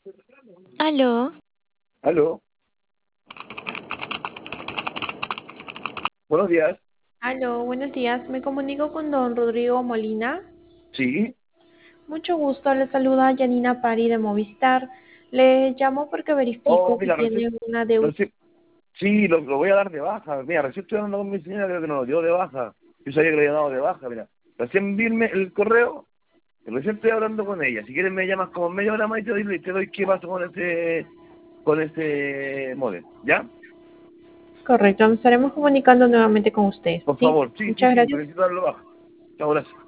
Aló, Aló, buenos días. Aló, buenos días. Me comunico con don Rodrigo Molina. Sí. Mucho gusto. Le saluda Janina Pari de Movistar. Le llamo porque Oh, verifico que mira, tiene una deuda. sí, lo voy a dar de baja. Mira, recién estoy hablando con mi señora, creo que no lo dio de baja. Yo sabía que le había dado de baja, mira. Recién vi el correo, y recién estoy hablando con ella. Si quieres me llamas como media hora más y te doy qué pasó con ese modem, ¿ya? Correcto. Nos estaremos comunicando nuevamente con usted. Por ¿Sí? favor, sí, sí, Muchas sí, porque gracias. necesito darlo baja. Chao, gracias.